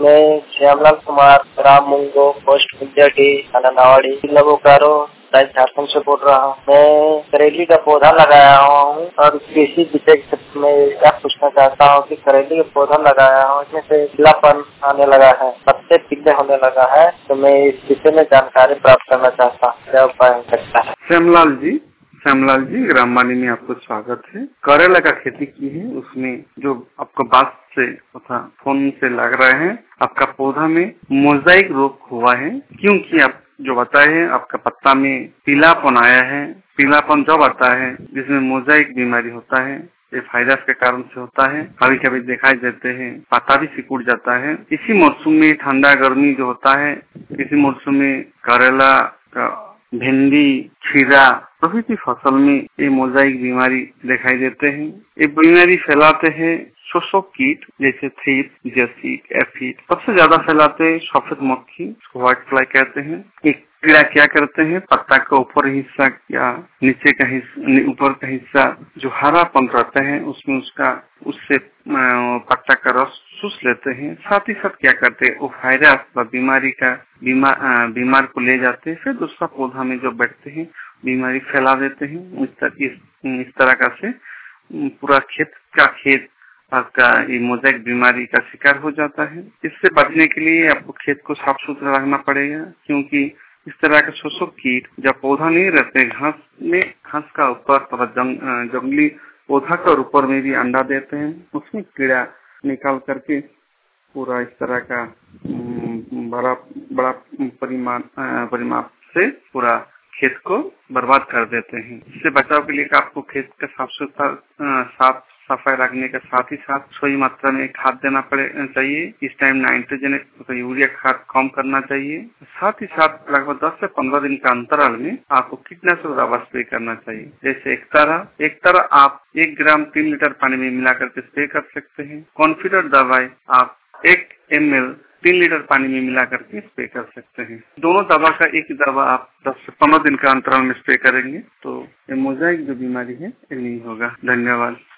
मैं श्यामलाल कुमार, ग्राम मुंगो, पोस्ट कुंजाटी, थाना नावाड़ी, जिला बोकारो, राज्य झारखंड से बोल रहा हूँ। मैं करेली का पौधा लगाया हुआ हूँ और कृषि विषय में यह पूछना चाहता हूँ कि करेली का पौधा लगाया हूँ, इसमें से पीलापन आने लगा है, पत्ते पीले होने लगा है, तो मैं इस विषय में जानकारी प्राप्त करना चाहता हूँ, क्या उपाय हो सकता है? श्यामलाल जी ग्रामवाणी में आपको स्वागत है। करेला का खेती की है, उसमें जो आपको बात से तथा फोन से लग रहे हैं, आपका पौधा में मोजाइक रोग हुआ है, क्योंकि आप जो बताए हैं आपका पत्ता में पीलापन आया है। पीलापन जब आता है जिसमें मोजाइक बीमारी होता है, ये वायरस के कारण से होता है। कभी कभी दिखाई देते हैं, पत्ता भी सिकुड़ जाता है। इसी मौसम में ठंडा गर्मी जो होता है, इसी मौसम में करेला का भिंडी, खीरा प्रभृति फसल में ये मोजाइक बीमारी दिखाई देते हैं। ये बीमारी फैलाते हैं शोषक कीट जैसे थ्रिप्स, जैसिक, एफिड। सबसे ज्यादा फैलाते हैं सफेद मक्खी, इसको व्हाइट फ्लाई कहते हैं। एक कीड़ा क्या करते हैं, पत्ता का ऊपर हिस्सा या नीचे का हिस्सा, ऊपर का हिस्सा जो हरापन रहता है उसमें उससे पत्ता का रस चूस लेते हैं। साथ ही साथ क्या करते हैं, वो वायरस व बीमारी का बीमार को ले जाते हैं, फिर दूसरा पौधा में जो बैठते हैं बीमारी फैला देते हैं। इस तरह का से पूरा खेत आपका ये मोजाइक बीमारी का शिकार हो जाता है। इससे बचने के लिए आपको खेत को साफ सुथरा रखना पड़ेगा, क्योंकि इस तरह के शोषक कीट जब पौधा नहीं रहते, घास का ऊपर जंगली पौधा का ऊपर में भी अंडा देते हैं, उसमें कीड़ा निकाल करके पूरा इस तरह का बड़ा परिमाप से पूरा खेत को बर्बाद कर देते हैं। इससे बचाव के लिए आपको खेत का साफ सफाई रखने के साथ ही साथ सही मात्रा में खाद देना चाहिए। इस टाइम नाइट्रोजन तो यूरिया खाद कम करना चाहिए। साथ ही साथ लगभग 10 से 15 दिन का अंतराल में आपको कीटनाशक दवा स्प्रे करना चाहिए। जैसे एक तरह आप 1 ग्राम 3 लीटर पानी में मिला करके स्प्रे कर सकते हैं। कॉन्फिडर दवाई आप 1 ml 3 लीटर पानी में मिला करके स्प्रे कर सकते हैं। दोनों दवा का एक ही दवा आप 10 से 15 दिन का अंतराल में स्प्रे करेंगे तो ये मोजाइक जो बीमारी है ये नहीं होगा। धन्यवाद।